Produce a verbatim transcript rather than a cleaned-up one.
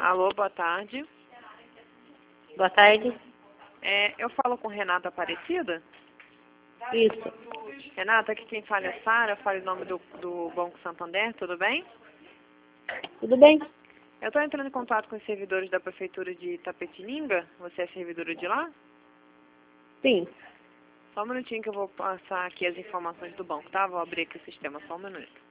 Alô, boa tarde. Boa tarde. É, eu falo com Renata Aparecida? Isso. Renata, aqui quem fala é Sara, falo em nome do, do Banco Santander, tudo bem? Tudo bem? Eu estou entrando em contato com os servidores da Prefeitura de Itapetininga. Você é servidora de lá? Sim. Só um minutinho que eu vou passar aqui as informações do banco, tá? Vou abrir aqui o sistema, só um minuto.